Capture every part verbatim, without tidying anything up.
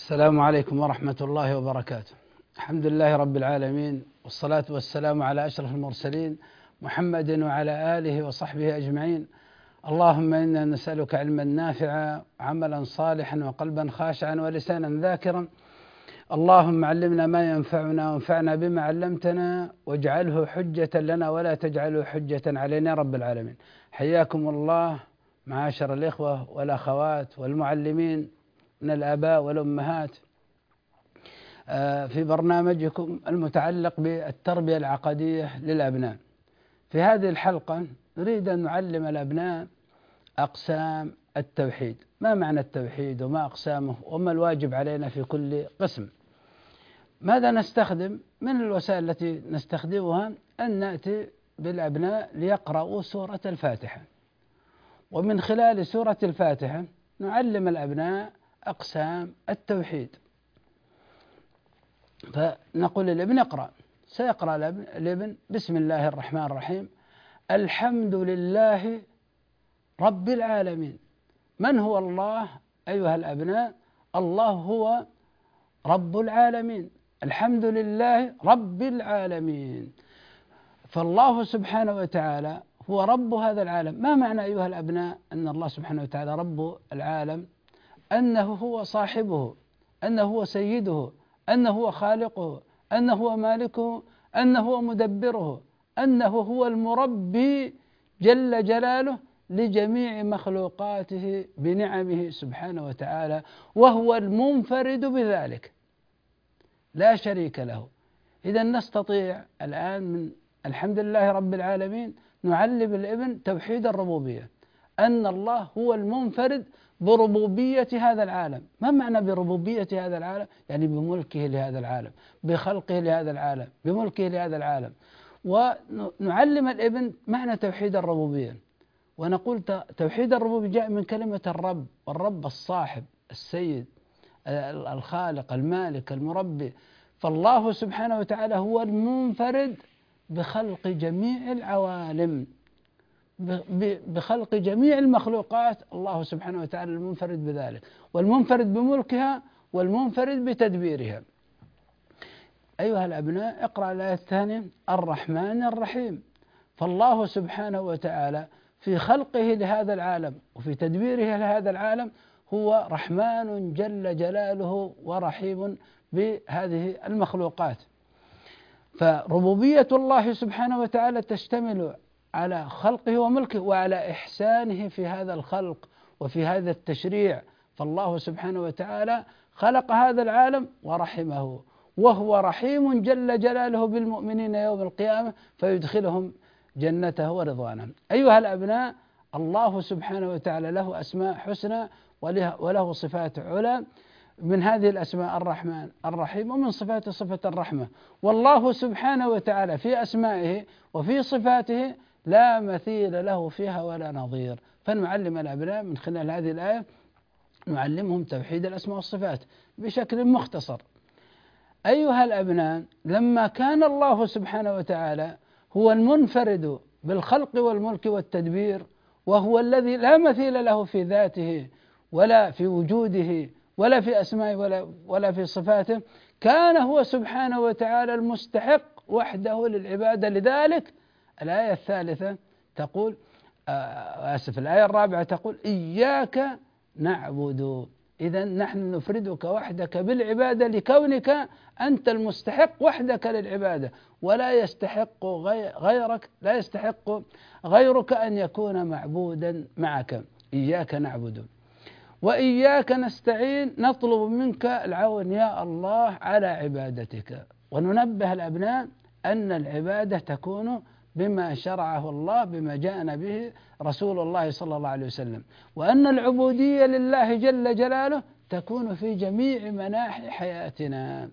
السلام عليكم ورحمة الله وبركاته. الحمد لله رب العالمين، والصلاة والسلام على أشرف المرسلين محمد وعلى آله وصحبه أجمعين. اللهم إنا نسألك علما نافعا وعملا صالحا وقلبا خاشعا ولسانا ذاكرا. اللهم علمنا ما ينفعنا وانفعنا بما علمتنا واجعله حجة لنا ولا تجعله حجة علينا رب العالمين. حياكم الله معاشر الإخوة والأخوات والمعلمين من الآباء والأمهات في برنامجكم المتعلق بالتربية العقدية للأبناء. في هذه الحلقة نريد أن نعلم الأبناء أقسام التوحيد. ما معنى التوحيد وما أقسامه وما الواجب علينا في كل قسم؟ ماذا نستخدم؟ من الوسائل التي نستخدمها أن نأتي بالأبناء ليقرأوا سورة الفاتحة، ومن خلال سورة الفاتحة نعلم الأبناء أقسام التوحيد. فنقول للابن اقرأ، سيقرأ الابن بسم الله الرحمن الرحيم الحمد لله رب العالمين. من هو الله أيها الأبناء؟ الله هو رب العالمين، الحمد لله رب العالمين. فالله سبحانه وتعالى هو رب هذا العالم. ما معنى أيها الأبناء أن الله سبحانه وتعالى رب العالم؟ أنه هو صاحبه، أنه هو سيده، أنه هو خالقه، أنه هو مالكه، أنه هو مدبره، أنه هو المربي جل جلاله لجميع مخلوقاته بنعمه سبحانه وتعالى، وهو المنفرد بذلك لا شريك له. إذا نستطيع الآن من الحمد لله رب العالمين نعلم الابن توحيد الربوبية، أن الله هو المنفرد بربوبية هذا العالم. ما معنى بربوبية هذا العالم؟ يعني بملكه لهذا العالم، بخلقه لهذا العالم، بملكه لهذا العالم. ونعلم الابن معنى توحيد الربوبية، ونقول توحيد الربوبية جاء من كلمة الرب، والرب الصاحب السيد الخالق المالك المربي. فالله سبحانه وتعالى هو المنفرد بخلق جميع العوالم، بخلق جميع المخلوقات. الله سبحانه وتعالى المنفرد بذلك، والمنفرد بملكها، والمنفرد بتدبيرها. أيها الأبناء اقرأ الآية الثانية الرحمن الرحيم. فالله سبحانه وتعالى في خلقه لهذا العالم وفي تدبيره لهذا العالم هو رحمن جل جلاله ورحيم بهذه المخلوقات. فربوبية الله سبحانه وتعالى تشتمل على خلقه وملكه وعلى إحسانه في هذا الخلق وفي هذا التشريع. فالله سبحانه وتعالى خلق هذا العالم ورحمه، وهو رحيم جل جلاله بالمؤمنين يوم القيامة فيدخلهم جنته ورضوانه. أيها الأبناء، الله سبحانه وتعالى له أسماء حسنى وله صفات علا. من هذه الأسماء الرحمن الرحيم، ومن صفاته صفة الرحمة. والله سبحانه وتعالى في أسمائه وفي صفاته لا مثيل له فيها ولا نظير. فنعلم الأبناء من خلال هذه الآية نعلمهم توحيد الأسماء والصفات بشكل مختصر. أيها الأبناء، لما كان الله سبحانه وتعالى هو المنفرد بالخلق والملك والتدبير، وهو الذي لا مثيل له في ذاته ولا في وجوده ولا في أسمائه ولا, ولا في صفاته، كان هو سبحانه وتعالى المستحق وحده للعبادة. لذلك الآية الثالثة تقول آه آسف الآية الرابعة تقول إياك نعبد. إذن نحن نفردك وحدك بالعبادة لكونك أنت المستحق وحدك للعبادة، ولا يستحق غيرك لا يستحق غيرك أن يكون معبودا معك. إياك نعبد وإياك نستعين، نطلب منك العون يا الله على عبادتك. وننبه الأبناء أن العبادة تكون بما شرعه الله، بما جاءنا به رسول الله صلى الله عليه وسلم، وأن العبودية لله جل جلاله تكون في جميع مناحي حياتنا.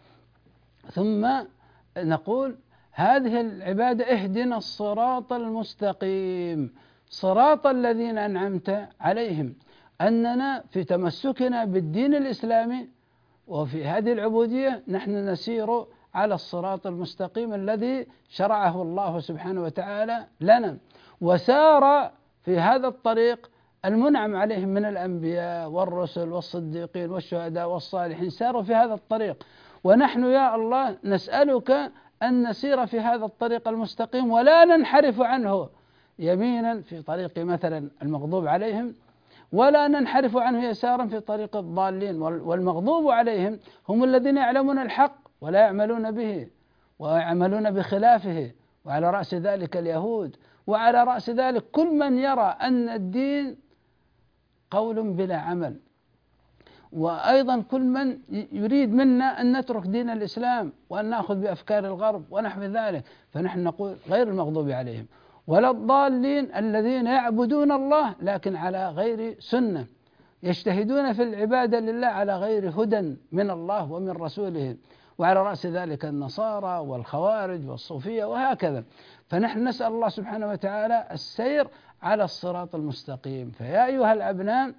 ثم نقول هذه العبادة اهدنا الصراط المستقيم صراط الذين أنعمت عليهم. أننا في تمسكنا بالدين الإسلامي وفي هذه العبودية نحن نسير على الصراط المستقيم الذي شرعه الله سبحانه وتعالى لنا. وسار في هذا الطريق المنعم عليهم من الأنبياء والرسل والصديقين والشهداء والصالحين ساروا في هذا الطريق، ونحن يا الله نسألك أن نسير في هذا الطريق المستقيم ولا ننحرف عنه يمينا في طريق مثلا المغضوب عليهم، ولا ننحرف عنه يسارا في طريق الضالين. والمغضوب عليهم هم الذين يعلمون الحق ولا يعملون به ويعملون بخلافه، وعلى رأس ذلك اليهود، وعلى رأس ذلك كل من يرى أن الدين قول بلا عمل، وأيضا كل من يريد منا أن نترك دين الإسلام وأن نأخذ بأفكار الغرب ونحو ذلك. فنحن نقول غير المغضوب عليهم ولا الضالين الذين يعبدون الله لكن على غير سنة، يجتهدون في العبادة لله على غير هدى من الله ومن رسوله، وعلى رأس ذلك النصارى والخوارج والصوفية وهكذا. فنحن نسأل الله سبحانه وتعالى السير على الصراط المستقيم. فيا أيها الأبناء،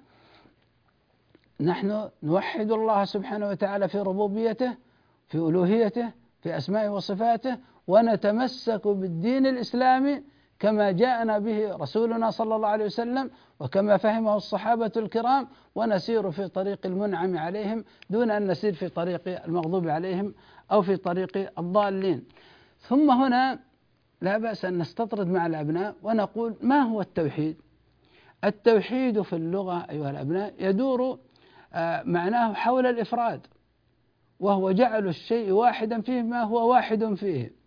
نحن نوحد الله سبحانه وتعالى في ربوبيته، في ألوهيته، في أسمائه وصفاته، ونتمسك بالدين الإسلامي كما جاءنا به رسولنا صلى الله عليه وسلم وكما فهمه الصحابة الكرام، ونسير في طريق المنعم عليهم دون أن نسير في طريق المغضوب عليهم أو في طريق الضالين. ثم هنا لا بأس أن نستطرد مع الأبناء ونقول: ما هو التوحيد؟ التوحيد في اللغة أيها الأبناء يدور معناه حول الإفراد، وهو جعل الشيء واحدا فيه ما هو واحد فيه.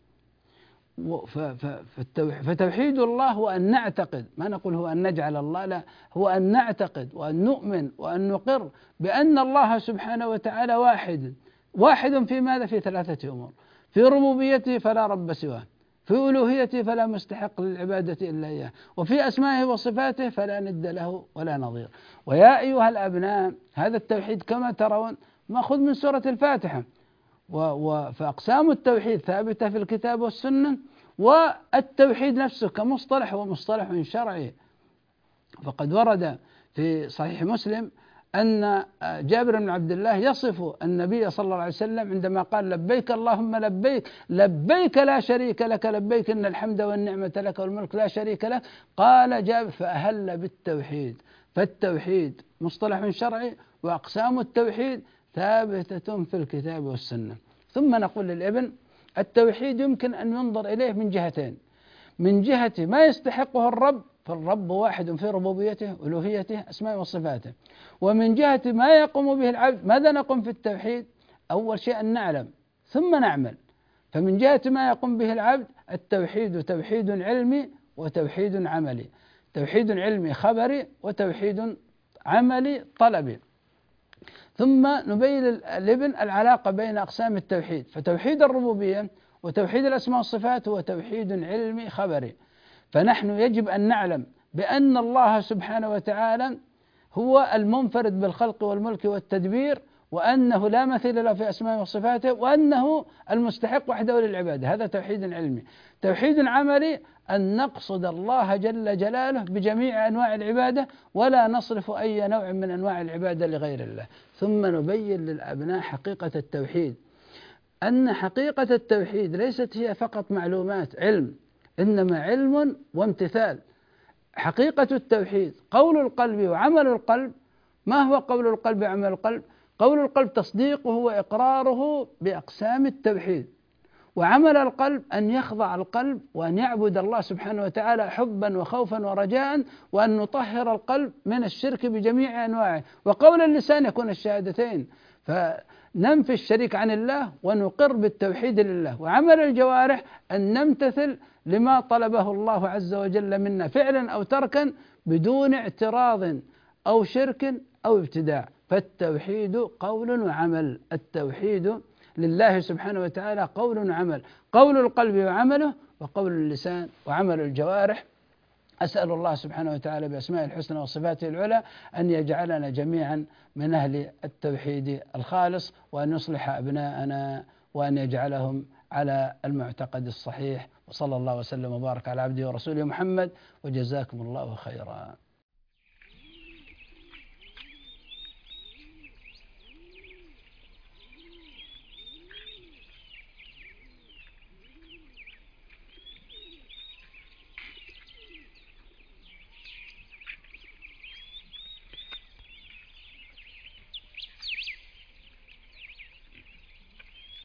فتوحيد الله هو أن نعتقد، ما نقول هو أن نجعل الله، لا، هو أن نعتقد وأن نؤمن وأن نقر بأن الله سبحانه وتعالى واحد. واحد في ماذا؟ في ثلاثة أمور: في ربوبيته فلا رب سواه، في ألوهيته فلا مستحق للعبادة إلا إياه، وفي أسمائه وصفاته فلا ند له ولا نظير. ويا أيها الأبناء، هذا التوحيد كما ترون مأخوذ من سورة الفاتحة، فأقسام التوحيد ثابتة في الكتاب والسنة، والتوحيد نفسه كمصطلح هو مصطلح شرعي. فقد ورد في صحيح مسلم أن جابر بن عبد الله يصف النبي صلى الله عليه وسلم عندما قال: لبيك اللهم لبيك، لبيك لا شريك لك لبيك إن الحمد والنعمة لك والملك لا شريك لك. قال جابر: فأهل بالتوحيد. فالتوحيد مصطلح شرعي، وأقسام التوحيد ثابتة في الكتاب والسنة. ثم نقول للابن: التوحيد يمكن أن ينظر إليه من جهتين: من جهة ما يستحقه الرب، فالرب واحد في ربوبيته ألوهيته أسماء وصفاته، ومن جهة ما يقوم به العبد. ماذا نقوم في التوحيد؟ أول شيء أن نعلم ثم نعمل. فمن جهة ما يقوم به العبد التوحيد توحيد علمي وتوحيد عملي، توحيد علمي خبري وتوحيد عملي طلبي. ثم نبين للابن العلاقة بين أقسام التوحيد، فتوحيد الربوبية وتوحيد الأسماء والصفات هو توحيد علمي خبري. فنحن يجب أن نعلم بأن الله سبحانه وتعالى هو المنفرد بالخلق والملك والتدبير، وأنه لا مثيل له في أسمائه وصفاته، وأنه المستحق وحده للعبادة. هذا توحيد علمي. توحيد عملي أن نقصد الله جل جلاله بجميع أنواع العبادة، ولا نصرف أي نوع من أنواع العبادة لغير الله. ثم نبين للأبناء حقيقة التوحيد، أن حقيقة التوحيد ليست هي فقط معلومات علم، إنما علم وامتثال. حقيقة التوحيد قول القلب وعمل القلب. ما هو قول القلب وعمل القلب؟ قول القلب تصديقه وإقراره بأقسام التوحيد، وعمل القلب أن يخضع القلب وأن يعبد الله سبحانه وتعالى حبا وخوفا ورجاء، وأن نطهر القلب من الشرك بجميع أنواعه. وقول اللسان يكون الشهادتين، فننفي الشريك عن الله ونقر بالتوحيد لله. وعمل الجوارح أن نمتثل لما طلبه الله عز وجل منا فعلا أو تركا بدون اعتراض أو شرك أو ابتداع. فالتوحيد قول وعمل. التوحيد لله سبحانه وتعالى قول وعمل، قول القلب وعمله، وقول اللسان وعمل الجوارح. أسأل الله سبحانه وتعالى بأسماء الحسنى وصفاته العلى أن يجعلنا جميعا من أهل التوحيد الخالص، وأن يصلح أبناءنا وأن يجعلهم على المعتقد الصحيح. وصلى الله وسلم وبارك على عبده ورسوله محمد، وجزاكم الله خيرا.